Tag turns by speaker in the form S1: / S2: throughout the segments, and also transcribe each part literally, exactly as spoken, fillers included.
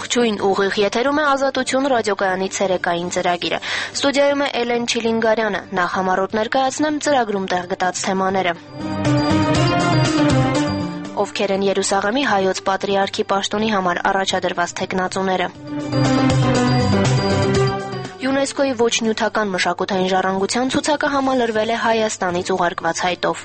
S1: Ողջույն, ուղիղ եթերում է Ազատություն ռադիոկայանի ցերեկային ծրագիրը։ Ստուդիայում է Էլեն Չիլինգարյանը, նախ համառոտ ներկայացնեմ ծրագրում տեղ գտած թեմաները։ Ովքեր են Երուսաղեմի հայոց պատրիարքի պաշտոնի համար առաջադրված թեկնածուները։ ՅՈՒՆԵՍԿՕ-ի ոչ նյութական մշակութային ժառանգության ցուցակը համալրվել է Հայաստանից ուղարկված հայտով։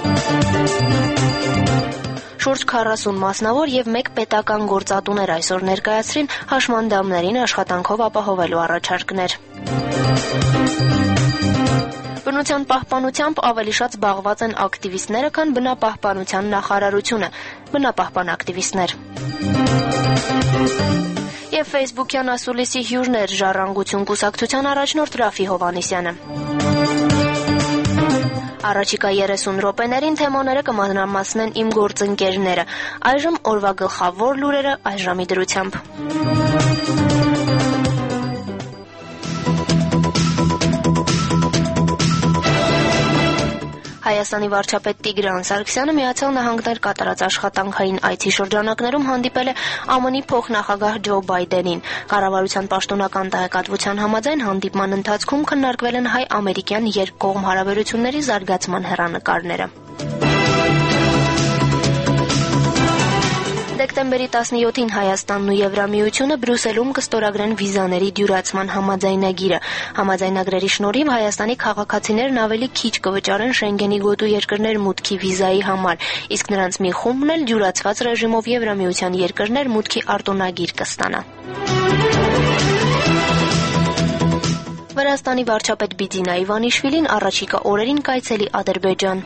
S1: Շուրջ քառասուն մասնավոր և մեկ պետական գործատուներ այսօր ներկայացրին հաշմանդամներին աշխատանքով ապահովելու առաջարկներ։ Բնության պահպանությամբ ավելի շատ զբաղված են ակտիվիստները, քան բնապահպանության նախարարությունը, բնապահպան ակտիվիստներ։ Եվ ֆեյսբուքյան ասուլիսի հյուրներ ժառանգություն կուսակցության առաջնորդ Ռաֆի Հովհաննիսյանը։ Առաջիկա երեսուն րոպեներին թեմաները կմանրամասնեն իմ գործընկերները։ Այժմ օրվա գլխավոր լուրերը այս ժամի դրությամբ։ Հայաստանի վարչապետ Տիգրան Սարգսյանը Միացյալ Նահանգներ կատարած աշխատանքային այցի շրջանակներում հանդիպել է ԱՄՆ-ի փոխնախագահ Ջո Բայդենին։ Կառավարության պաշտոնական տեղեկատվության համաձայն հանդիպման ընթացքում քննարկվել են հայ-ամերիկյան երկկողմ հարաբերությունների զարգացման հեռանկարները։ Դեկտեմբերի տասնյոթին Հայաստանն ու Եվրամիությունը Բրյուսելում կստորագրեն վիզաների դյուրացման համաձայնագիրը։ Համաձայնագրերի շնորհիվ Հայաստանի քաղաքացիներն ավելի քիչ կվճարեն Շենգենի գոտու երկրներ մուտքի վիզայի համար, իսկ նրանց մի խումբն էլ դյուրացված ռեժիմով Եվրամիության երկրներ մուտքի արտոնագիր կստանա։ Վրաստանի վարչապետ Բիձինա Իվանիշվիլին առաջիկա օրերին կայցելի Ադրբեջան։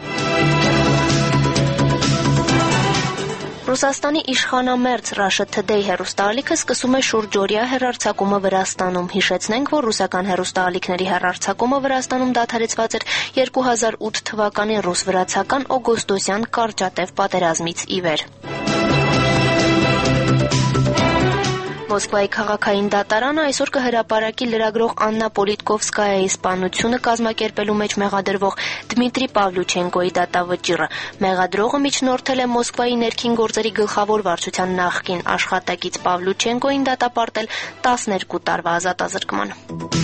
S1: Ռուսաստանի իշխանամերձ Russia Today հեռուստաալիքը սկսում է շուրջօրյա հեռարձակումը Վրաստանում։ Հիշեցնենք, որ ռուսական հեռուստաալիքների հեռարձակումը Վրաստանում դադարեցված էր երկու հազար ութ թվականի ռուս-վրացական օգոստոսյան կարճատև պատերազմից ի վեր։ Մոսկվայի քաղաքային դատարանը այսօր կհրապարակի լրագրող Աննա Պոլիտկովսկայայի սպանությունը կազմակերպելու մեջ մեղադրվող Դմիտրի Պավլուչենկոյի դատավճիռը։ Մեղադրողը միջնորդել է Մոսկվայի ներքին գործերի գլխավոր վարչության նախկին աշխատակից Պավլուչենկոյին դատապարտել տասներկու տարվա ազատազրկման։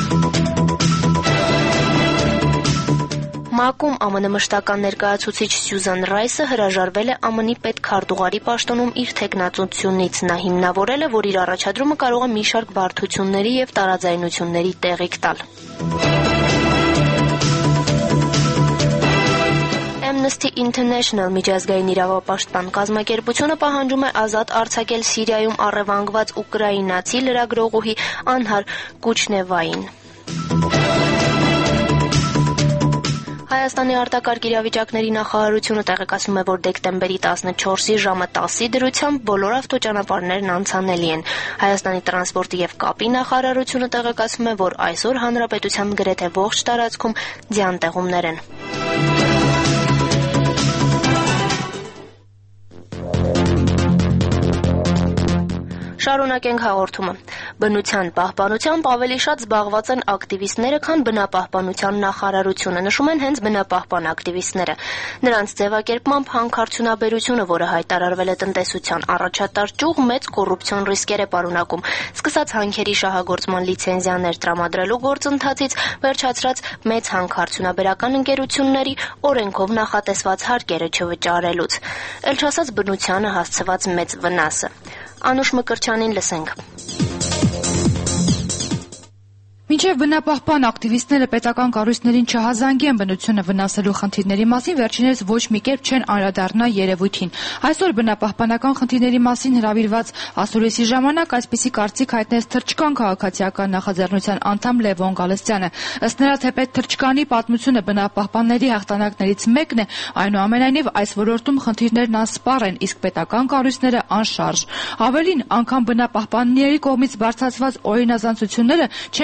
S1: ՄԱԿ-ում ԱՄՆ մշտական ներկայացուցիչ Սյուզան Ռայսը հրաժարվել է ԱՄՆ-ի պետքարտուղարի պաշտոնում իր թեկնածությունից։ Նա հիմնավորել է, որ իր առաջադրումը կարող է մի շարք բարդությունների և տարաձայնությունների տեղիք տալ։ Amnesty International միջազգային իրավապաշտպան կազմակերպությունը պահանջում է ազատ արձակել Սիրիայում առևանգված ուկրաինացի լրագրողուհի Անհար Կուչնևային։ Հայաստանի արտակարգ իրավիճակների նախարարությունը տեղեկացնում է, որ դեկտեմբերի տասնչորսի ժամը տասի դրությամբ բոլոր ավտոճանապարհներն անցանելի են։ Հայաստանի տրանսպորտի և կապի նախարարությունը տեղեկացնում է, որ այսօր հանրապետության գրեթե ողջ տարածքում ձյան տեղումներ են։ Շարունակենք հաղորդումը։ Բնության պահպանությամբ ավելի շատ զբաղված են ակտիվիստները, քան բնապահպանության նախարարությունը, նշում են հենց բնապահպան ակտիվիստները։ Նրանց ձևակերպմամբ հանքարդյունաբերությունը, որը հայտարարվել է տնտեսության առաջատար ճյուղ, մեծ կոռուպցիոն ռիսկեր է պարունակում, սկսած հանքերի շահագործման լիցենզիաներ տրամադրելու գործընթացից, վերջացրած մեծ հանքարդյունաբերական ընկերությունների օրենքով նախատեսված հարկերը չվճարելուց, էլ չասած բնությանը հասցված մեծ վնասը։ Անուշ Մկրչյանին լսենք։
S2: Մինչև բնապահպան ակտիվիստները պետական կառույցներին չհազանգեն բնությունը վնասելու խնդիրների մասին, վերջիններս ոչ մի կերպ չեն անդրադառնա երևույթին։ Այսօր բնապահպանական խնդիրների մասին հրավիրված ասուլիսի ժամանակ այսպիսի կարծիք հայտնեց Թրջկան քաղաքացիական նախաձեռնության անդամ Լևոն Գալստյանը։ Ըստ նրա, թեպետ Թրջկանի պատմությունը բնապահպանների հաղթանակներից մեկն է, այնուամենայնիվ այս ոլորտում խնդիրներն անսպառ են, իսկ պետական կառույցները անշարժ։ Ավելին, անգամ բնապահպանների կողմից բարձրացված օրինազանցությունները չեն գտնում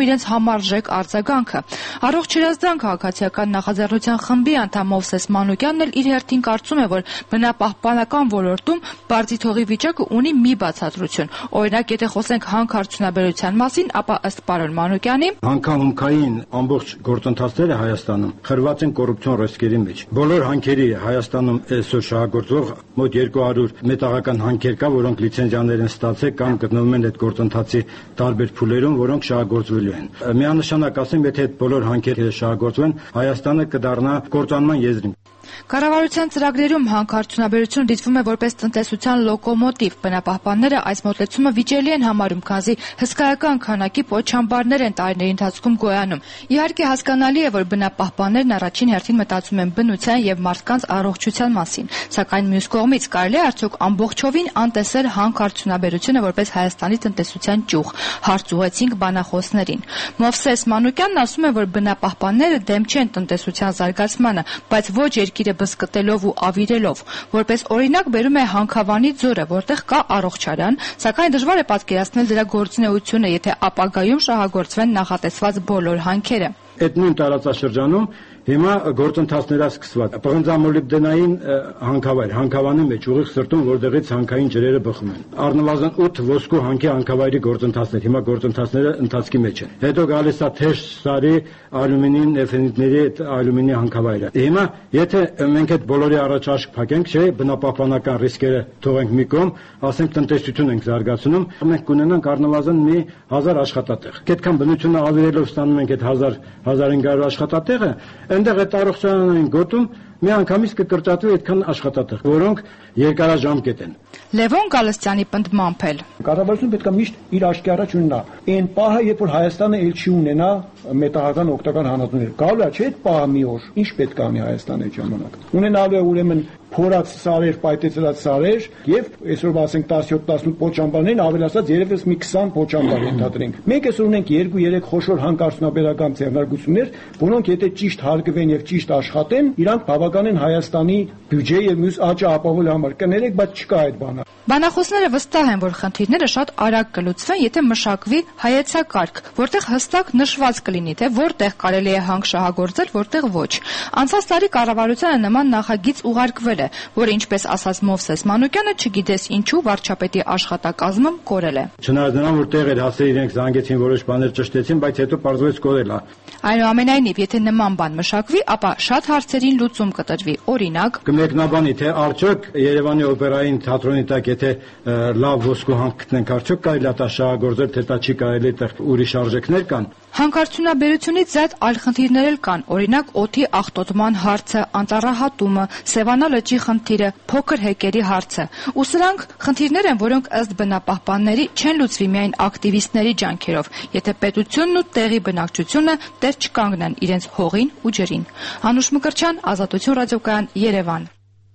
S2: իրենց համարժեք արձագանքը։ Առողջ Չրազդան քաղաքացիական նախաձեռնության խմբի անդամ Մովսես Մանուկյանն էլ իր հերթին կարծում է, որ բնապահպանական ոլորտում բարձի թողի վիճակը ունի մի բացատրություն։ Օրինակ, եթե խոսենք հանքարդյունաբերության մասին, ապա ըստ պարոն Մանուկյանի
S3: հանքահումքային ամբողջ գործընթացները Հայաստանում խրված են կոռուպցիոն ռիսկերի մեջ։ Բոլոր հանքերի Հայաստանում այսօր շահագործող մոտ երկու հարյուր մետաղական հանքեր կա, որոնք լիցենզիաներ են ստացել կամ գտնվում են այդ գործընթացի տարբեր փուլերում, որոնք շահագործվելու են։ Միանշանակ ասեմ, եթե այդ բոլոր հանքերը շահագործվեն, Հայաստանը կդառնա կործանման եզրին։
S2: Կառավարության ծրագրերում հանքարդյունաբերությունը դիտվում է որպես տնտեսության լոկոմոտիվ։ Բնապահպանները այս մոտեցումը վիճելի են համարում, քանզի հսկայական քանակի պոչամբարներ են տարիների ընթացքում գոյանում։ Իհարկե հասկանալի է, որ բնապահպաններն առաջին հերթին մտածում են բնության եւ մարդկանց առողջության մասին, սակայն մյուս կողմից կարելի է արդյոք ամբողջովին անտեսել հանքարդյունաբերությունը որպես Հայաստանի տնտեսության ճյուղ, հարց ուղեցինք բանախոսներին։ Մովսես Մանուկյանն ասում է, որ բնապահպանները դեմ չեն տնտեսության զարգացմանը, բայց ոչ երկիրը բզկտելով ու ավիրելով, որպես օրինակ բերում է Հանքավանի ձորը, որտեղ կա առողջարան, սակայն դժվար է պատկերացնել դրա գործունեությունը, եթե ապագայում շահագործվեն նախատեսված բոլոր հանքերը։
S3: Այդ նույն տարածաշրջանում հիմա գործընթացներ է սկսված։ Պղնձամոլիբդենային հանքավայր, հանքավանի մեջ ուղիղ սրտում, որտեղից հանքային ջրերը բխում են։ Առնվազն ութ ոսկու հանքի հանքավայրի գործընթացներ, հիմա գործընթացները ընթացքի մեջ են։ Հետո գալիս է թեժ սարի ալյումինի նեֆենիտների այդ ալյումինի հանքավայրը։ Հիմա եթե մենք այդ բոլորի առաջ աշկ փակենք, չէ, բնապահպանական ռիսկերը թողենք մի կողմ, ասենք տնտեսություն ենք զարգացնում, մենք կունենանք առնվազն մի հազար աշխատատեղ։ Այդքան բնությունը ավիրելով ստանում ենք այդ հազար հազար հինգ հարյուր աշխատատեղը, այնտեղ այդ առողջարանային գոտում միանգամից կկրճատվի այդքան աշխատատեղ, որոնք երկարաժամկետ են։
S2: Լևոն Գալստյանի պնդմամբ էլ
S4: կառավարությունը պետք է միշտ իր աչքի առաջ ունենա այն պահը, երբ որ Հայաստանը ել չի ունենա մետաղական օգտակար հանածություններ։ Կարելի է չէ՞ այդ պահը մի օր, ինչ պետք է անի Հայաստանը այդ ժամանակ։ Ունենալու է ուրեմն փորած սարեր, պայթեցրած սարեր եւ այսօր ասենք տասնյոթ տասնութ պոչամբարներին ավելացած երևս մի քսան պոչամբար ենթադրենք։ Մենք այսօր ունենք երկու երեք խոշոր հանքարդյունաբերական ձեռնարկություններ, որոնք եթե ճիշտ հարգվեն եւ ճիշտ աշխատեն, իրանք բավական են Հայաստանի բյուջե եւ մյուս աճը ապահովել համար։ Կներեք, բայց չկա այդ բանը։
S2: Բանախոսները վստահ են, որ խնդիրները շատ արագ կլուծվեն, եթե մշակվի հայեցակարգ, որտեղ հստակ նշված կլինի, թե որտեղ կարելի է հանք շահագործել, որտեղ ոչ։ Անցած տարի կառավարությանը նման նախագիծ ուղարկվել է, որը ինչպես ասաց Մովսես Մանուկյանը, չգիտես ինչու վարչապետի աշխատակազմը կորել է։
S3: Չնայած նրան, որ տեղեր հասել իրենք զանգեցին, որոշ բաներ ճշտեցին, բայց հետո պարզվեց կորել է։
S2: Այնուամենայնիվ, եթե նման բան մշակվի, ապա շատ հարցերին լուծում կտրվի։ Օրինակ,
S3: կմեկնաբանի, թե արդյոք Երևանի օպերային թատրոնի տակ եթե լավ ոսկու հանք գտնենք, արդյոք կարելի է դա շահագործել, թե դա չի կարելի, այդտեղ ուրիշ արժեքներ կան։
S2: Հանքարդյունաբերությունից զատ այլ խնդիրներ էլ կան, օրինակ օդի աղտոտման հարցը, անտառահատումը, Սևանա լճի խնդիրը, փոքր հեկերի հարցը։ Ու սրանք խնդիրներ են, որոնք ըստ բնապահպանների չեն լուծվի միայն ակտիվիստների ջանքերով, եթե պետությունն ու տեղի բնակչությունը տեր չկանգնեն իրենց հողին ու ջրին։ Անուշ Մկրտչյան, Ազատություն ռադիոկայան, Երևան։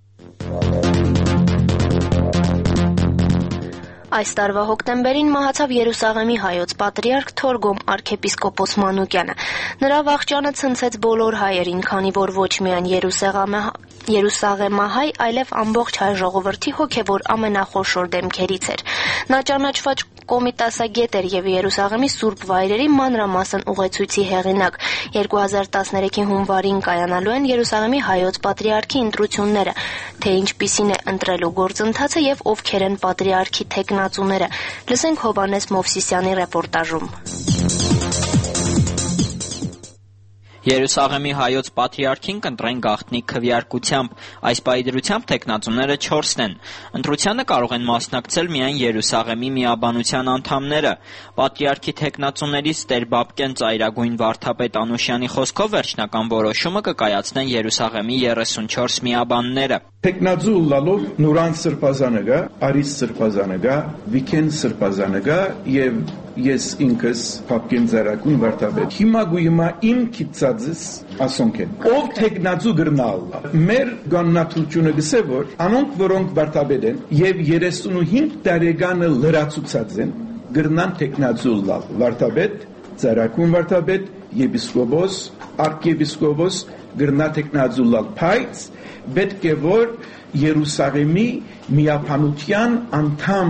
S1: Այս տարվա հոկտեմբերին մահացավ Երուսաղեմի հայոց պատրիարք Թորգոմ arczepiskopos Մանուկյանը։ Նրա վախճանը ցնցեց բոլոր հայերին, քանի որ ոչ միայն Երուսաղեմը Երուսաղեմահայ, այլև ամբողջ հայ ժողովրդի հոգևոր ամենախոշոր դեմքերից էր։ Նա ճանաչված կոմիտասագետ էր եւ Երուսաղեմի սուրբ վայրերի մանրամասն ուղեցույցի հեղինակ։ երկու հազար տասներեքի հունվարին կայանալու են Երուսաղեմի հայոց պատրիարքի ընտրությունները, թե ինչպիսին է ընտրելու գործընթացը եւ ովքեր են պատրիարքի թեկնածուները։ Լսենք Հովհաննես Մովսիսյանի ռեպորտաժում։
S5: Երուսաղեմի հայոց պատրիարքին կընտրեն գաղտնի քվեարկությամբ։ Այս պայդրությամբ թեկնածուները չորսն են։ Ընտրությանը կարող են մասնակցել միայն Երուսաղեմի միաբանության անդամները։ Պատրիարքի թեկնածուներից Տեր Բաբկեն ծայրագույն վարդապետ Անուշյանի խոսքով վերջնական որոշումը կկայացնեն Երուսաղեմի երեսունչորս միաբանները։
S6: Թեկնածու լալով Նուրան Սրբազանը, Արիս Սրբազանը, Վիքեն Սրբազանը եւ ես ինքս Բաբկեն ծայրագույն վարդապետ։ Հիմա գույմա իմ քիծածս ասոնք են։ Ով թեկնածու գրնալ։ Մեր գաննաթությունը գսե որ անոնք որոնք վարդապետ են եւ երեսունհինգ տարեկանը լրացուցած են գրնան թեկնածու լալ վարդապետ, ծայրագույն վարդապետ, եպիսկոպոս, arczepiskopos գրնա թեկնածու լալ, բայց պետք է որ Երուսաղեմի միապանության անդամ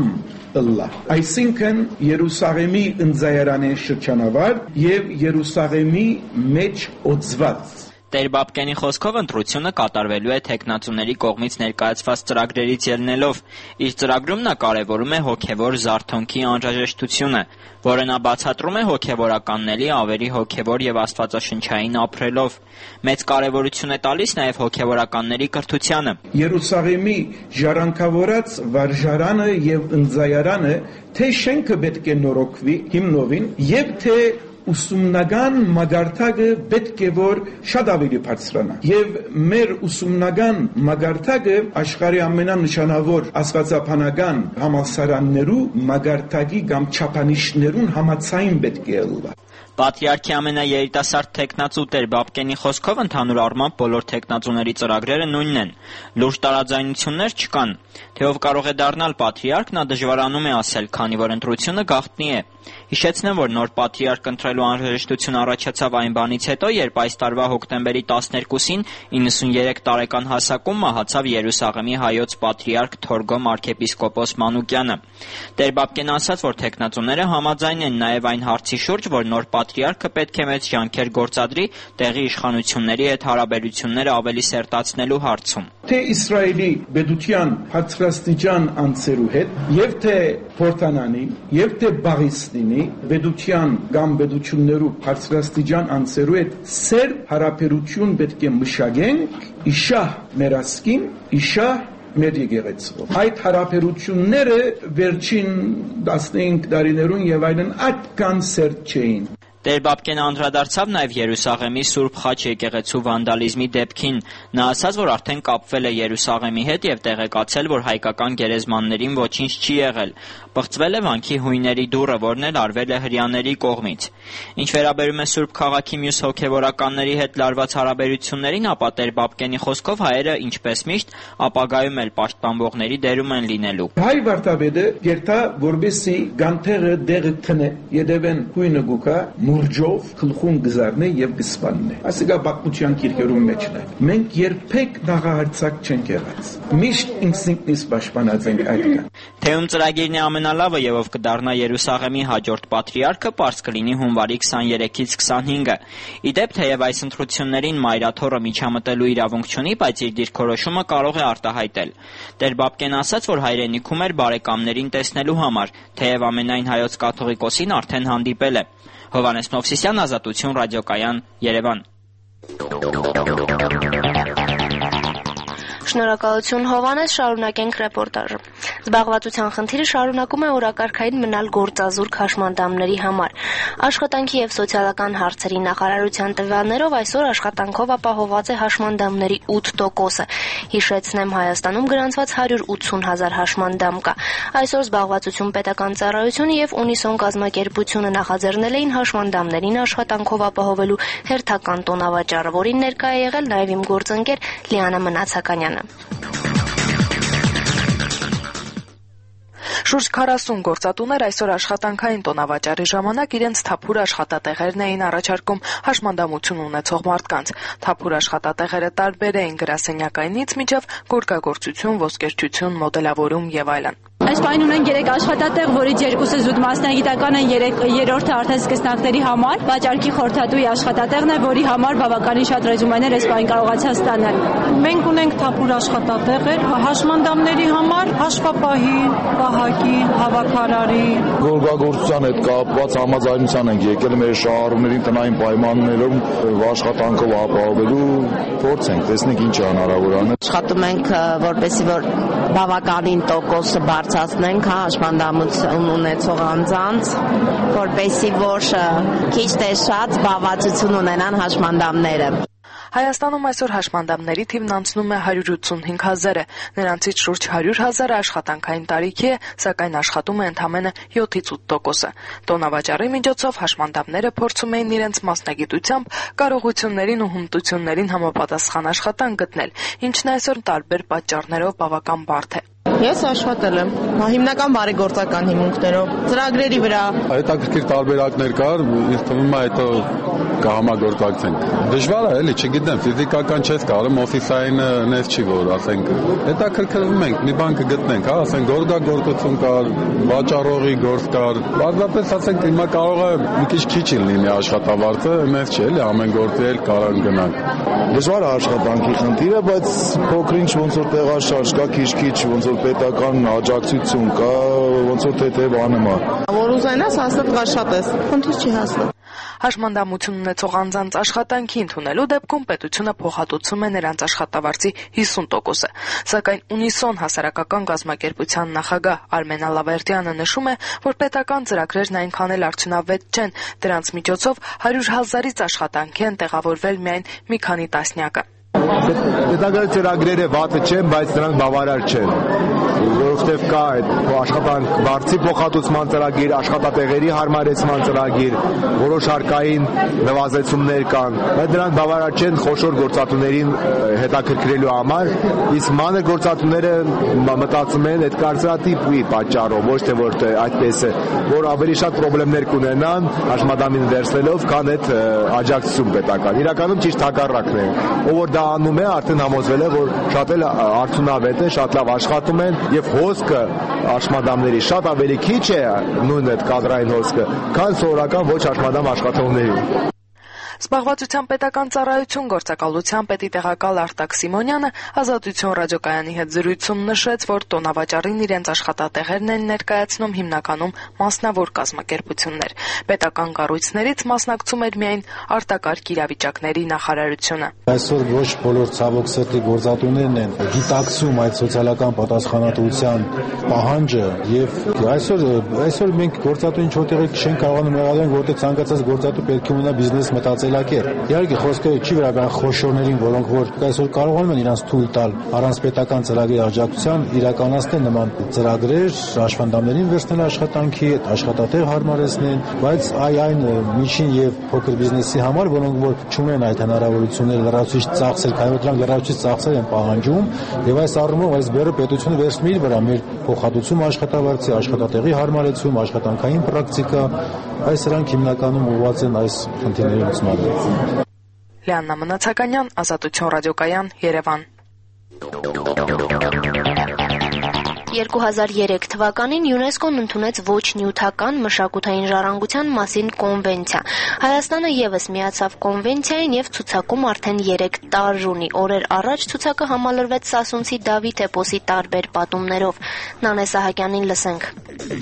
S6: ըլլա։ Այսինքն Երուսաղեմի ընձայարանի շրջանավար եւ Երուսաղեմի մեջ օծված։
S5: Տեր-Բաբկենի խոսքով ընտրությունը կատարվելու է թեկնածուների կողմից ներկայացված ծրագրերից ելնելով։ Իր ծրագրում նա կարևորում է հոգևոր զարթոնքի անհրաժեշտությունը, որը նա բացատրում է հոգևորականների ավելի հոգևոր եւ աստվածաշնչային ապրելով։ Մեծ կարևորություն է տալիս նաեւ հոգևորականների կրթությանը։
S6: Երուսաղեմի ժառանգավորած վարժարանը եւ ընձայարանը թե շենքը պետք է նորոգվի հիմնովին եւ թե ուսումնական մագարտակը պետք է որ շատ ավելի բարձրանա եւ մեր ուսումնական մագարտակը աշխարհի ամենանշանավոր աստվածաբանական համալսարաններու մագարտակի կամ չափանիշներուն համաձայն պետք է ըլլա։
S5: Պատրիարքի ամենաերիտասարդ թեկնածու Տեր-Բաբկենի խոսքով ընդհանուր առմամբ բոլոր թեկնածուների ծրագրերը նույնն են։ Լուրջ տարաձայնություններ չկան։ Թե ով կարող է դառնալ պատրիարք, նա դժվարանում է ասել, քանի որ ընտրությունը գաղտնի է։ Հիշեցնեմ, որ նոր պատրիարք ընտրելու անհրաժեշտություն առաջացավ այն բանից հետո, երբ այս տարվա հոկտեմբերի տասներկուսին իննսուններեք տարեկան հասակում մահացավ Երուսաղեմի հայոց պատրիարք Թորգոմ arczepiskopos Մանուկյանը։ Տեր-Բաբկենը ասաց, որ թեկնածուները համաձայն են նաև այն հարցի շուրջ, որ նոր պատրիարքը պետք է մեծ ջանքեր գործադրի տեղի իշխանությունների հետ հարաբերությունները ավելի սերտացնելու հարցում։
S6: Թե Իսրայելի պետության բարձրաստիճան անձերու հետ, եւ թե Փորտանանի, եւ թե Բաղիստինի պետության կամ պետություններու բարձրաստիճան անձերու հետ սեր հարաբերություն պետք է մշակենք, իշա մեր ասկին, իշա մեր եկեղեցով։ Այդ հարաբերությունները վերջին տասնհինգ տարիներուն եւ այլն այդքան սերտ չէին։
S5: Տեր-Բաբկենը անդրադարձավ նաև Երուսաղեմի Սուրբ Խաչ եկեղեցու վանդալիզմի դեպքին։ Նա ասաց, որ արդեն կապվել է Երուսաղեմի հետ եւ տեղեկացել, որ հայկական գերեզմաններին ոչինչ չի եղել։ Պղծվել է վանքի հույների դուռը, որն էլ արվել է հրեաների կողմից։ Ինչ վերաբերում է Սուրբ Խաղաղի մյուս հոգևորականների հետ լարված հարաբերություններին, ապա Տեր-Բաբկենի խոսքով հայերը, ինչպես միշտ, ապագայում էլ պաշտպանողների դերում են լինելու։
S6: Հայ վարդապետը երթա որբեսի գանթերը դեղը տնե, յետևեն հույնը գուկա մուրջով գլխուն գզարն է եւ գսպանն է։ Ասիկա բակմության քիրքերում մեջն է։ Մենք երբեք նախահարցակ չենք եղած։ Միշտ ինքնինքնից պաշտպանած ենք այդքան։
S5: Թեում ծրագիրն է ամենալավը եւ ով կդառնա Երուսաղեմի հաջորդ պատրիարքը, պարզ կլինի հունվարի քսաներեքից քսանհինգը։ Իդեպ, թեև այս ընտրություններին Մայրաթոռը միջամտելու իրավունք չունի, բայց իր դիրքորոշումը կարող է արտահայտել։ Տեր-Բաբկենը ասաց, որ հայրենիքում էր բարեկամներին տեսնելու համար, թեև ամենայն հայոց կաթողիկոսին արդեն հանդիպել է։ Հովհաննես Մովսիսյան, Ազատություն, ռադիոկայան, Երևան։
S1: Շնորհակալություն Հովհաննես, շարունակենք ռեպորտաժը։ Զբաղվածության խնդիրը շարունակում է օրակարգային մնալ գործազուրկ հաշմանդամների համար։ Աշխատանքի եւ սոցիալական հարցերի նախարարության տվյալներով այսօր աշխատանքով ապահովված է հաշմանդամների ութ տոկոսը։ Հիշեցնեմ, Հայաստանում գրանցված հարյուր ութսուն հազար հաշմանդամ կա։ Այսօր զբաղվածություն պետական ծառայությունը եւ Ունիսոն կազմակերպությունը նախաձեռնել էին հաշմանդամներին աշխատանքով ապահովելու հերթական տոնավաճառը, որին ներկա է եղել նաեւ իմ գործընկեր Լիանա Մնացականյանը։
S7: Շուրջ քառասուն գործատուներ այսօր աշխատանքային տոնավաճառի ժամանակ իրենց թափուր աշխատատեղերն էին առաջարկում հաշմանդամություն ունեցող մարդկանց։ Թափուր աշխատատեղերը տարբեր էին գրասենյակայինից մինչև գորգագործություն, ոսկերչություն, մոդելավորում եւ այլն։
S8: Այս պայն ունենք երեք աշխատատեղ, որից երկուսը զուտ մասնագիտական են, երրորդը արդեն սկսնակների համար։ Վաճառքի խորհրդատուի աշխատատեղն է, որի համար բավականին շատ ռեզումեներ այս պայն կարողացա ստանալ։
S9: Մենք ունենք թափուր աշխատատեղեր հաշմանդամների համար, հաշվապահի, պահակի, հավաքարարի։
S10: Գորգագործության հետ կապված համաձայնության ենք եկել մեր շահառուներին տնային պայմաններում աշխատանքով ապահովելու փորձ ենք, տեսնենք ինչ հնարավոր է։
S11: Աշխատում ենք, որպեսզի որ բավականին տոկոսը բարձրացնենք հաշմանդամություն ունեցող անձանց, որպեսզի որ քիչ թե շատ զբաղվածություն ունենան հաշմանդամները։
S7: Հայաստանում այսօր հաշմանդամների թիվն անցնում է հարյուր ութսունհինգ հազարը, նրանցից շուրջ հարյուր հազարը աշխատանքային տարիքի է, սակայն աշխատում է ընդամենը յոթից ութ տոկոսը։ Տոնավաճառի միջոցով հաշմանդամները փորձում էին իրենց մասնագիտությամբ կարողություններին ու հմտություններին համապատասխան աշխատանք գտնել, ինչն այսօր տարբեր պատճառներով բավական բարդ է։
S11: Ես աշխատել եմ հիմնական բարեգործական հիմունքներով, ծրագրերի վրա։
S10: Հետաքրքիր տարբերակներ կար, ինձ թվում է հետո կհամագործակցենք։ Դժվար է, էլի, չգիտեմ, ֆիզիկական չես կարում, օֆիսային նես չի, որ ասենք, հետաքրքրվում ենք, մի բան կգտնենք, հա, ասենք, գորգագործություն կար, վաճառողի գործ կար, բազմապես ասենք, հիմա կարող է մի քիչ քիչ լինի մի աշխատավարձը, մեծ չէ, էլի, ամեն գործի էլ կարող գնանք։
S12: Դժվար է աշխատանքի խնդիրը, բայց փոքր-ինչ ոնց որ տեղաշարժ կա, քիչ-քիչ, ոնց որ պետական աջակցություն կա, ոնց որ թեթև անում է։
S11: Որ ուզենաս հաստատ աշխատես, խնդիր չի հաստատ։
S7: Հաշմանդամություն ունեցող անձանց աշխատանքի ընդունելու դեպքում պետությունը փոխհատուցում է նրանց աշխատավարձի հիսուն տոկոսը։ Սակայն Ունիսոն հասարակական կազմակերպության նախագահ Արմեն Ալավերդյանը նշում է, որ պետական ծրագրերն այնքան էլ արդյունավետ չեն, դրանց միջոցով հարյուր հազարից աշխատանքի են տեղավորվել միայն մի քանի տասնյակը։
S12: Պետական ծրագրերը վատը չեն, բայց նրանք բավարար չեն, որովհետև կա այդ աշխատանք բարձի փոխհատուցման ծրագիր, աշխատատեղերի հարմարեցման ծրագիր, որոշ հարկային նվազեցումներ կան, բայց դրանք բավարար չեն խոշոր գործատուներին հետաքրքրելու համար, իսկ մանր գործատուները մտածում են այդ կարծրատիպի պատճառով, ոչ թե որ այդպես է, որ ավելի շատ խնդիրներ կունենան հաշմանդամին վերցնելով, քան այդ աջակցություն պետական։ Իրականում ճիշտ հակառակն է, ով որ դա անում է, արդեն համոզվել է, որ շատ էլ արդյունավետ է, շատ լավ աշխատում են եւ հոսքը հաշմանդամների շատ ավելի քիչ է նույն այդ կադրային հոսքը, քան սովորական ոչ հաշմանդամ աշխատողների։
S7: Զբաղվածության պետական ծառայություն գործակալության պետի տեղակալ Արտակ Սիմոնյանը Ազատություն ռադիոկայանի հետ զրույցում նշեց, որ տոնավաճառին իրենց աշխատատեղերն են ներկայացնում հիմնականում մասնավոր կազմակերպություններ։ Պետական կառույցներից մասնակցում էր միայն արտակարգ իրավիճակների նախարարությունը։
S13: Այսօր ոչ բոլոր ցավոք սրտի գործատուներն են գիտակցում այդ սոցիալական պատասխանատվության պահանջը եւ այսօր այսօր մենք գործատուին չոտեղի չեն կարողանում մեղադրել, որտեղ ցանկացած գործատու պետք է ունենա բիզնես մտածել Իհարկե խոսքը չի վերաբերում խոշորներին, որոնք որ այսօր կարողանում են իրանց թույլ տալ առանց պետական ծրագրի աջակցության իրականացնել նման ծրագրեր, հաշվանդամներին վերցնել աշխատանքի, աշխատատեղ հարմարեցնել, բայց այ այն միջին եւ փոքր բիզնեսի համար, որոնք որ չունեն այդ հնարավորությունները լրացուցիչ ծախսել, քանի որ դրանք լրացուցիչ ծախսեր են պահանջում, եւ այս առումով այս բերը պետությունը վերցնում իր վրա մեր փոխհատուցում աշխատավարձի, աշխատատեղի հարմարեցում, աշխատանքային պրակտիկա, այս սրանք հիմնականում ուղղված են այս խնդիրների լուծմանը։
S7: Լիաննա Մնացականյան, Ազատություն ռադիոկայան, Երևան։
S1: երկու հազար երեք թվականին ՅՈՒՆԵՍԿՕ-ն ընդունեց ոչ նյութական մշակութային ժառանգության մասին կոնվենցիա։ Հայաստանը եւս միացավ կոնվենցիային եւ ցուցակում արդեն երեք տարր ունի։ Օրեր առաջ ցուցակը համալրվեց Սասունցի Դավիթ էպոսի տարբեր պատումներով։ Նանե Սահակյանին լսենք։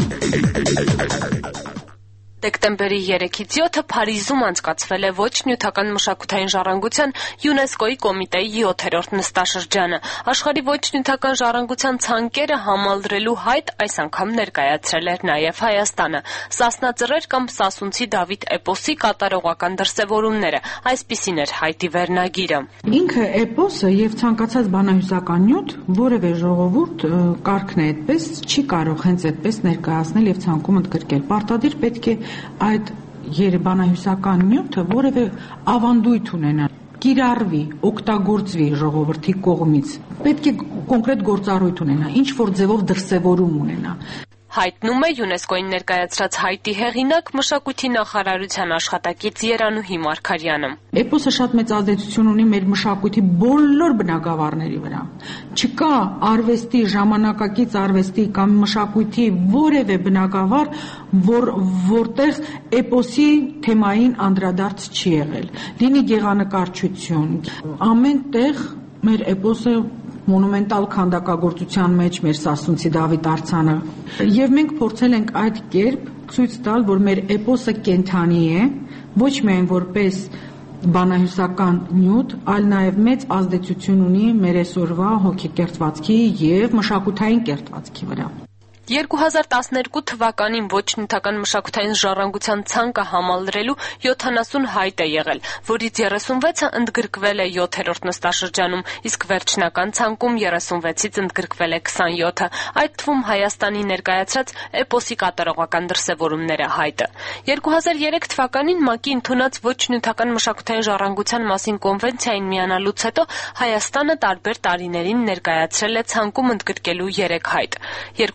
S14: Դեկտեմբերի երեքից յոթը Փարիզում անցկացվել է ոչ նյութական մշակութային ժառանգության ՅՈՒՆԵՍԿՕ-ի կոմիտեի յոթերորդ նստաշրջանը։ Աշխարհի ոչ նյութական ժառանգության ցանկերը համալրելու հայտ այս անգամ ներկայացրել էր նաև Հայաստանը։ Սասնա ծռեր կամ Սասունցի Դավիթ էպոսի կատարողական դրսևորումները, այսպիսին էր հայտի վերնագիրը։
S15: Ինքը էպոսը եւ ցանկացած բանահյուսական նյութ, որևէ ժողովուրդ կարգն է այդպես, չի կարող հենց այդպես ներկայացնել եւ ցանկում ընդգրկել։ Պարտադիր պետք է այդ երբանահյուսական նյութը որևէ ավանդույթ ունենա, կիրառվի, օգտագործվի ժողովրդի կողմից, պետք է կոնկրետ գործառույթ ունենա, ինչ որ ձևով դրսևորում ունենա։
S14: Հայտնում է ՅՈՒՆԵՍԿՕ-ին ներկայացրած հայտի հեղինակ մշակույթի նախարարության աշխատակից Երանուհի Մարգարյանը։
S15: Էպոսը շատ մեծ ազդեցություն ունի մեր մշակույթի բոլոր բնագավառների վրա։ Չկա արվեստի, ժամանակակից արվեստի կամ մշակույթի որևէ բնագավառ, որ որտեղ էպոսի թեմային անդրադարձ չի եղել։ Լինի գեղանկարչություն, ամեն տեղ մեր էպոսը մոնումենտալ քանդակագործության մեջ մեր Սասունցի Դավիթ արձանը եւ մենք փորձել ենք այդ կերպ ցույց տալ, որ մեր էպոսը կենթանի է, ոչ միայն որպես բանահյուսական նյութ, այլ նաեւ մեծ ազդեցություն ունի մեր այսօրվա հոգեկերտվածքի եւ մշակութային կերտվածքի վրա։
S14: երկու հազար տասներկու թվականին ոչ նյութական մշակութային ժառանգության ցանկը համալրելու յոթանասուն հայտ է եղել, որից երեսունվեցը ընդգրկվել է յոթերորդ նստաշրջանում, իսկ վերջնական ցանկում երեսունվեցից ընդգրկվել է քսանյոթը, այդ թվում Հայաստանի ներկայացրած էպոսի կատարողական դրսևորումները հայտը։ երկու հազար երեք թվականին ՄԱԿ-ի ընդունած ոչ նյութական մշակութային ժառանգության մասին կոնվենցիային միանալուց հետո Հայաստանը տարբեր տարիներին ներկայացրել է ցանկում ընդգրկելու երեք հայտ։ երկու հազար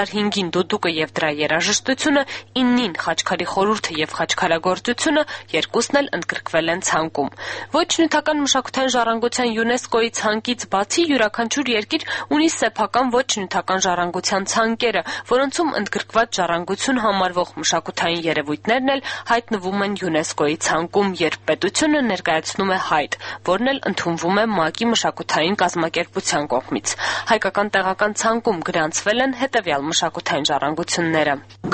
S14: հազար հինգին դուդուկը եւ դրա երաժշտությունը, իննին Խաչքարի խորհուրդը եւ խաչքարագործությունը երկուսն էլ ընդգրկվել են ցանկում։ Ոչ նյութական մշակութային ժառանգության ՅՈՒՆԵՍԿՕ-ի ցանկից բացի յուրաքանչյուր երկիր ունի սեփական ոչ նյութական ժառանգության ցանկերը, որոնցում ընդգրկված ժառանգություն համարվող մշակութային երևույթներն էլ հայտնվում են ՅՈՒՆԵՍԿՕ-ի ցանկում, երբ պետությունը ներկայացնում է հայտ, որն էլ ընդունվում է ՄԱԿ-ի մշակութային կազմակերպության կողմից։ Հայկական տեղական ցանկում գրանցվել են հետևյալ մշակութային ժառանգությունները.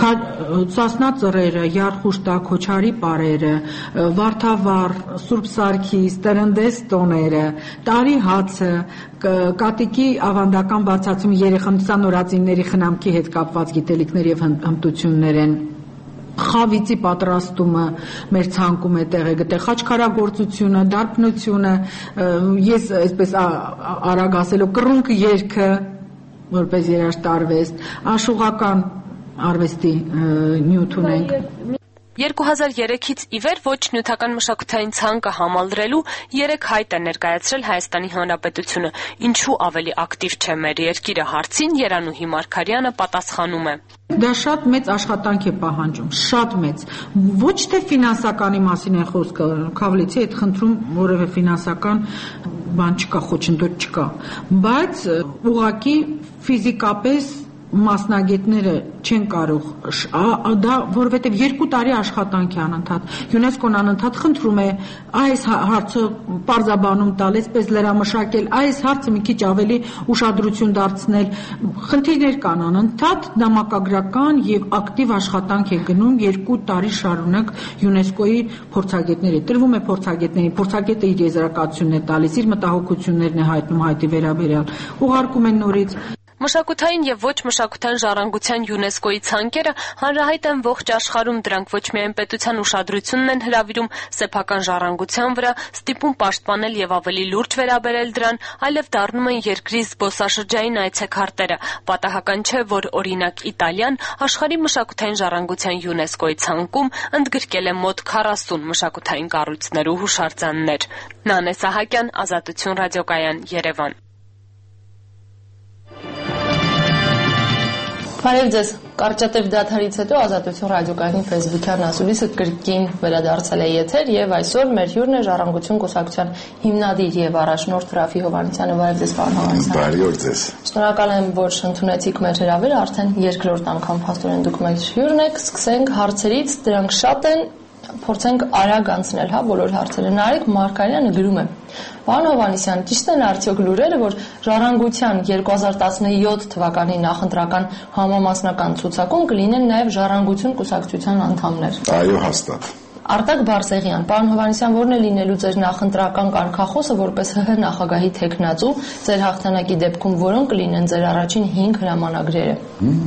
S15: Սասնա ծռերը, Յարխուշտա, Քոչարի պարերը, Վարդավառ, Սուրբ Սարգիս, Տրնդես տոները, Տարի հացը, Կատիկի ավանդական բացացում երեխաության նորածինների խնամքի հետ կապված գիտելիքներ եւ հմտություններ են։ Խավիծի պատրաստումը մեր ցանկում է տեղ է գտել, խաչքարագործությունը, դարբնությունը, ես այսպես արագ ասելով կռունկ երգը, որպես երաժշտարվեստ, աշուղական արվեստի նյութ ունենք։
S14: երկու հազար երեքից ի վեր ոչ նյութական մշակութային ցանկը համալրելու երեք հայտ է ներկայացրել Հայաստանի Հանրապետությունը։ Ինչու ավելի ակտիվ չէ մեր երկիրը հարցին Երանուհի Մարգարյանը պատասխանում է.
S15: Դա շատ մեծ աշխատանք է պահանջում, շատ մեծ։ Ոչ թե ֆինանսականի մասին է խոսքը, Քավլիցի հետ խնդրում որևէ ֆինանսական բան չկա, խոչընդոտ չկա, բայց ուղղակի ֆիզիկապես մասնագետները չեն կարող դա, որովհետև երկու տարի աշխատանք է անընդհատ։ ՅՈՒՆԵՍԿՕ-ն անընդհատ խնդրում է այս հարցը պարզաբանում տալ, այսպես լրամշակել, այս հարցը մի քիչ ավելի ուշադրություն դարձնել։ Խնդիրներ կան անընդհատ, նամակագրական եւ ակտիվ աշխատանք է գնում երկու տարի շարունակ ՅՈՒՆԵՍԿՕ-ի փորձագետները։ Տրվում է փորձագետներին, փորձագետը իր եզրակացությունն է տալիս, իր մտահոգություններն է հայտնում հայտի վերաբերյալ, ուղարկում են նորից։
S14: Մշակութային եւ ոչ մշակութային ժառանգության ՅՈՒՆԵՍԿՕ-ի ցանկերը հանրահայտ են ողջ աշխարհում, դրանք ոչ միայն պետության ուշադրությունն են հրավիրում սեփական ժառանգության վրա, ստիպում պաշտպանել եւ ավելի լուրջ վերաբերել դրան, այլև դառնում են երկրի զբոսաշրջային այցեքարտերը։ Պատահական չէ, որ օրինակ Իտալիան աշխարհի մշակութային ժառանգության ՅՈՒՆԵՍԿՕ-ի ցանկում ընդգրկել է մոտ քառասուն մշակութային կառույցներ ու հուշարձաններ։ Նանե Սահակյան, Ազատություն ռադիոկայան, Երևան։
S16: Բարև ձեզ, կարճատև դադարից հետո Ազատություն ռադիոկայանի ֆեյսբուքյան ասուլիսը կրկին վերադարձել է եթեր եւ այսօր մեր հյուրն է Ժառանգություն կուսակցության հիմնադիր եւ առաջնորդ Ռաֆի Հովհաննիսյանը։ Բարև ձեզ, պարոն Հովհաննիսյան։
S12: Բարի օր ձեզ։
S16: Շնորհակալ եմ, որ ընդունեցիք մեր հրավերը, արդեն երկրորդ անգամ փաստորեն դուք մեր հյուրն եք։ Սկսենք հարցերից, դրանք շատ են, փորձենք արագ անցնել, հա, բոլոր հարցերը։ Նարեկ Մարգարյանը գրում է. Պարոն Հովհաննիսյան, ճիշտ են արդյոք լուրերը, որ Ժառանգության երկու հազար տասնյոթ թվականի նախընտրական համամասնական ցուցակում կլինեն նաև Ժառանգություն կուսակցության անդամներ։
S12: Այո, հաստատ։
S16: Արտակ Բարսեղյան, պարոն Հովհաննիսյան, ո՞րն է լինելու ձեր նախընտրական կարգախոսը որպես ՀՀ նախագահի թեկնածու ձեր հաղթանակի դեպքում, որոնք կլինեն ձեր առաջին հինգ հրամանագրերը։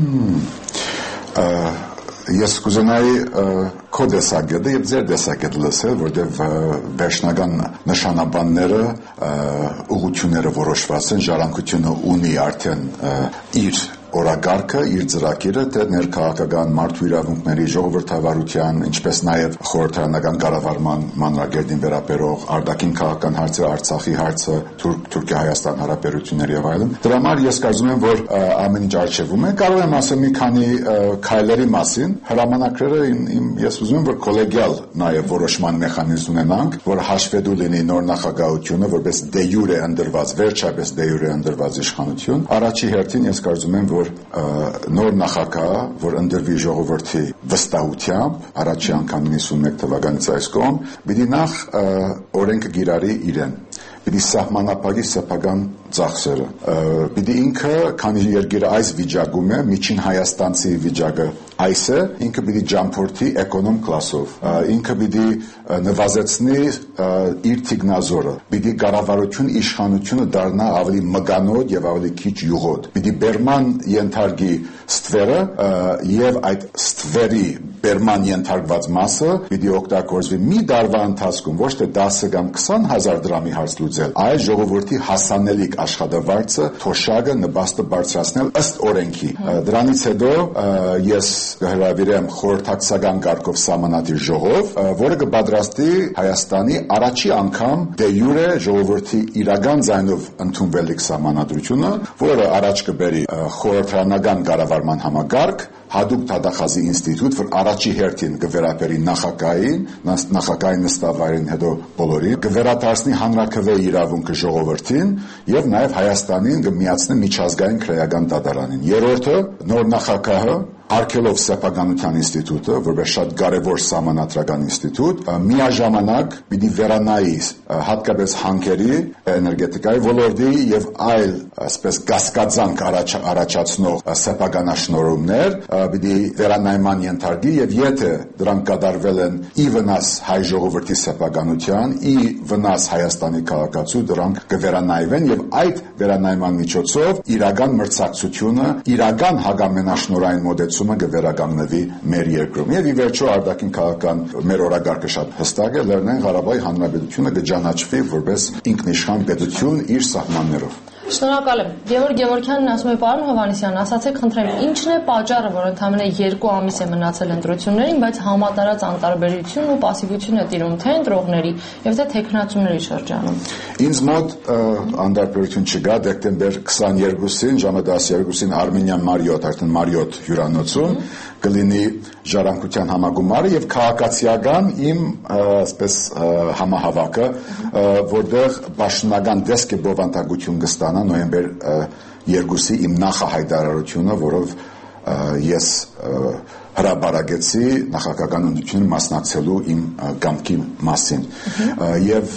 S12: Ես կուզենայի քո դեսագետը եւ ձեր դեսագետը լսել, որտեղ վերջնական նշանաբանները, ուղղությունները որոշված են, Ժառանգությունը ունի արդեն իր օրակարգը, իր ծրագիրը, թե ներքաղաքական մարդու իրավունքների, ժողովրդավարության, ինչպես նաև խորհրդարանական կառավարման մանրագետին վերաբերող արտաքին քաղաքական հարցը, Արցախի հարցը, Թուրքիա-Հայաստան հարաբերությունները եւ այլն։ Դրա համար ես կարծում եմ, որ ամեն ինչ արժևում է։ Կարող եմ ասել մի քանի քայլերի մասին, հրամանագրերը ես ուզում եմ, որ կոլեգիալ նաև որոշման մեխանիզմ ունենանք, որ հաշվետու լինի նոր նախագահությունը, որպես դե յուրե ընդրված, վերջապես դե յուրե ընդրված իշխանություն։ Առաջի հերթին ես կարծում եմ, որ նոր նախագահ, որ ընդրվի ժողովրդի վստահությամբ, առաջի անգամ նույնսունմեկ թվականից այս կողմ, պիտի նախ օրենքը գիրառի իրեն, պիտի սահմանափակի սեփական ծախսերը, պիտի ինքը, քանի երկիրը այս վիճակում է, միջին հայաստանցի վիճակը այս է, ինքը պիտի ջամփորդի էկոնոմ կլասով, ինքը պիտի նվազեցնի իր թիկնազորը, պիտի կառավարություն իշխանությունը դառնա ավելի մգանոտ եւ ավելի քիչ յուղոտ, պիտի բերման ենթարկի ստվերը եւ այդ ստվերի բերման ենթարկված մասը պիտի օգտագործվի մի տարվա ընթացքում ոչ թե դասը կամ քսան հազար դրամի հարց լուծել, այլ ժողովրդի հասանելիք
S17: աշխատավարձը, թոշակը, նպաստը բարձրացնել ըստ օրենքի։ Դրանից հետո ես կհրավիրեմ խորհրդակցական կարգով սահմանադիր ժողով, որը կպատրաստի Հայաստանի առաջի անգամ դե յուրե ժողովրդի իրական ձայնով ընդունվելիք սահմանադրությունը, որը առաջ կբերի խորհրդարանական կառավարման համակարգ, հատուկ դատախազի ինստիտուտ, որ առաջի հերթին կվերապերի նախագահային, նախագահային նստավայրին հետո բոլորին, կվերադարձնի հանրաքվեի իրավունքը ժողովրդին եւ նաեւ Հայաստանին կմիացնի միջազգային քրեական դատարանին։ Երրորդը նոր նախագահը արգելով սեփականության ինստիտուտը, որպես շատ կարևոր սահմանադրական ինստիտուտ, միաժամանակ պիտի վերանայի հատկապես հանքերի, էներգետիկայի ոլորտի եւ այլ, ասես կասկածանք առաջացնող սեփականաշնորհումներ, պիտի վերանայման ենթարկի եւ եթե դրանք կատարվել են ի վնաս հայ ժողովրդի սեփականության, ի վնաս Հայաստանի քաղաքացու, դրանք կվերանայվեն եւ այդ վերանայման միջոցով իրական մրցակցությունը, իրական հագամենաշնորհային մոդեցումը կվերականգնվի մեր երկրում։ Եվ ի վերջո արտաքին քաղաքական մեր օրակարգը շատ հստակ է, Լեռնային Ղարաբաղի Հանրապետությունը կճանաչվի որպես ինքնիշխան պետություն իր սահմաններով։
S16: Շնորհակալ եմ։ Գևորգ Գևորգյանն ասում է, պարոն Հովհաննիսյան, ասացեք խնդրեմ, ինչն է պատճառը, որ ընդամենը երկու ամիս է մնացել ընտրություններին, բայց համատարած անտարբերություն ու պասիվություն է տիրում թե ընտրողների եւ թե թեկնածուների շրջանում։
S17: Ինձ մոտ անտարբերություն չկա, դեկտեմբեր քսաներկուսին ժամը տասներկուսին Արմենիան Մարիոտ, արդեն Մարիոտ հյուրանոցում կլինի ժառանգության համագումարը եւ քաղաքացիական իմ այսպես համահավաքը, որտեղ պաշտոնական դեսք է բովանդակություն կստանա նոյեմբեր երկուսի իմ նախահայտարարությունը, որով ես հրաբարագեցի նախագահական ընտրությունին մասնակցելու իմ կամքի մասին եւ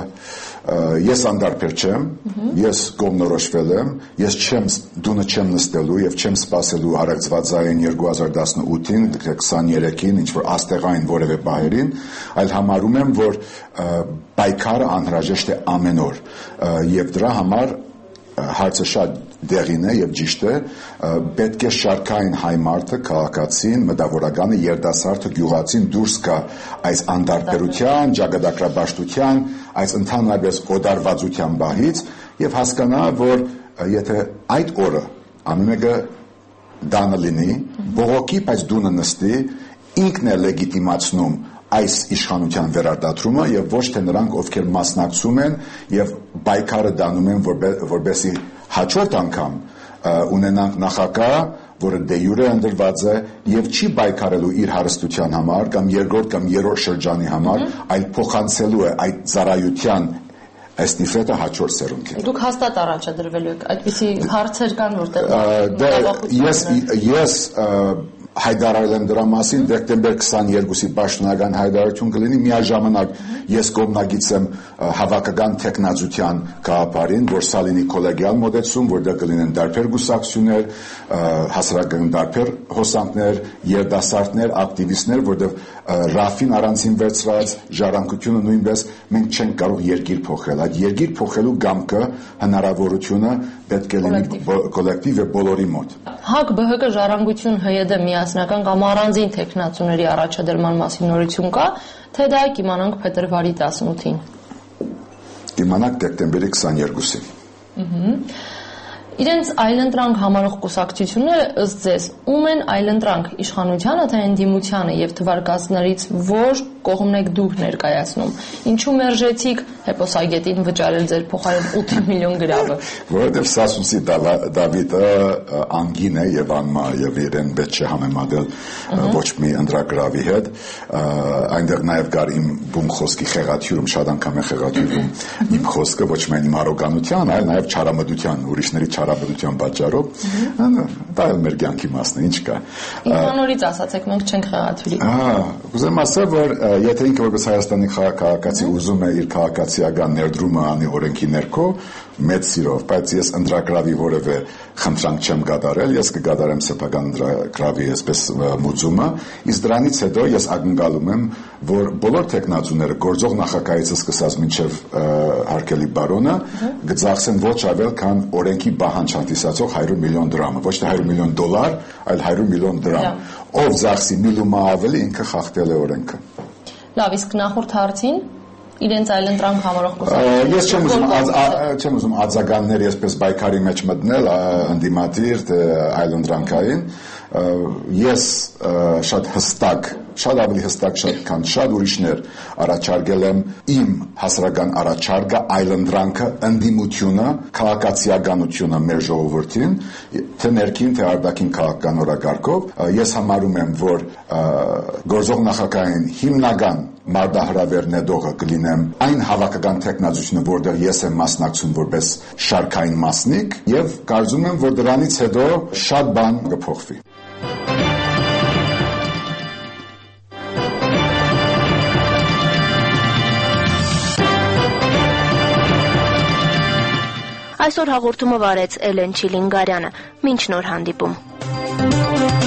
S17: ես անդարբեր չեմ, ես կողմնորոշվել եմ, ես չեմ դունը չեմ նստելու եւ չեմ սպասելու արագծվածային երկու հազար տասնութին, քսաներեքին, ինչ որ աստեղային որևէ բահերին, այլ համարում եմ, որ պայքարը անհրաժեշտ է ամեն օր եւ դրա համար հարցը շատ դեղին է եւ ճիշտ է, պետք է շարքային հայ մարդը, քաղաքացին, մտավորականը, երիտասարդը, գյուղացին դուրս գա այս անդարբերության, ճակատագրաբաշխության, այս ընդհանրապես օդարվածության բահից եւ հասկանա, որ եթե այդ օրը ամենը դանը լինի, բողոքի, բայց դունը նստի, ինքն է լեգիտիմացնում այս իշխանության վերարտադրումը եւ ոչ թե նրանք, ովքեր մասնակցում են եւ պայքարը դանում են, որբեսի հաջորդ անգամ ունենանք նախագահ, որը դե յուրե ընդրված է եւ չի պայքարելու իր հարստության համար կամ երկրորդ կամ երրորդ շրջանի համար, այլ փոխանցելու է այդ ծառայության Էստիֆետը հաջորդ սերունդին։
S16: Դուք հաստատ առաջադրվելու եք, այդպիսի հարցեր կան, որտեղ
S17: ես ես հայտարարել եմ դրա մասին, դեկտեմբեր քսաներկուսի պաշտոնական հայտարարություն կլինի, միաժամանակ ես կողմնակից եմ հավաքական տեխնազության գաղափարին, որ սա լինի կոլեգիալ մոտեցում, որտեղ կլինեն տարբեր գուսակցություններ, հասարակական տարբեր հոսանքներ, երիտասարդներ, ակտիվիստներ, որտեղ Ռաֆին առանցին վերցրած ժառանգությունը նույնպես մենք չենք կարող երկիր փոխել։ Այդ երկիր փոխելու գամքը, հնարավորությունը պետք է լինի կոլեկտիվ եւ բոլորի մոտ։
S16: ՀԱԿ ԲՀԿ ժառանգություն ՀՅԴ միասնական կամ առանձին տեխնացուների առաջադրման մասին նորություն կա, թե դա կիմանանք փետրվարի տասնութին։
S17: Կիմանանք դեկտեմբերի քսաներկուսին։
S16: Ահա։ Իրենց այլընտրանք համարող կուսակցությունները ըստ ձեզ ում են այլընտրանք իշխանությանը թե ընդդիմությանը եւ թվարկածներից որ կողմն եք դուք ներկայացնում։ Ինչու մերժեցիք հեպոսագետին վճարել ձեր փոխարեն ութ միլիոն գրավը։
S17: Որովհետեւ Սասունցի Դավիթը անգին է եւ անմա եւ իրեն պետք է համեմատել ոչ մի ընդրագրավի հետ։ Այնտեղ նաեւ կար իմ բուն խոսքի խեղաթյուրում, շատ անգամ է խեղաթյուրում իմ խոսքը ոչ միայն իմ առոգանության, այլ նաեւ չարամտության, ուրիշների չարաբնության պատճառով, դա էլ մեր կյանքի մասն է, ինչ կա։
S16: Ինքնանորից ասացեք, մենք չենք խեղաթյուրի։
S17: Ահա, ուզեմ ասել, որ եթե ինքը որպես Հայաստանի քաղաքացի ուզում է իր քաղաքացիական ներդրումը անի օրենքի ներքո, մեծ սիրով, բայց ես ընդրագրավի որևէ խնդրանք չեմ կատարել, ես կկատարեմ սեփական ընդրագրավի այսպես մուծումը, իսկ դրանից հետո ես ակնկալում եմ, որ բոլոր տեխնացուները գործող նախագահից սկսած մինչև հարկելի բարոնը կձախսեն ոչ ավել, քան օրենքի պահանջ հանդիսացող հարյուր միլիոն դրամը, ոչ թե հարյուր միլիոն դոլար, այլ հարյուր միլիոն դրամ։ Ով ձախսի մի լումա ավելի, ինքը խախտել է օրենքը։
S16: Լավ, իսկ նախորդ հարցին իրենց այլընտրանք համարող կուսակցությունները։
S17: Ես չեմ ուզում չեմ ուզում արձագաններ այսպես բայկարի մեջ մտնել ընդդիմադիր այլընտրանքային։ Ես շատ հստակ, շատ ավելի հստակ շատ քան շատ ուրիշներ առաջարկել եմ իմ հասարակական առաջարկը այլընտրանքը, ընդդիմությունը, քաղաքացիականությունը մեր ժողովրդին, թե ներքին, թե արտաքին քաղաքական օրակարգով։ Ես համարում եմ, որ գործող նախագահային հիմնական մարտահրավեր նետողը կլինեմ այն հավաքական տեխնազությունը, որտեղ ես եմ մասնակցում որպես շարքային մասնիկ, եւ կարծում եմ, որ դրանից հետո շատ բան կփոխվի։
S1: Այսօր հաղորդումը վարեց Էլեն Չիլինգարյանը։ Մինչ նոր հանդիպում։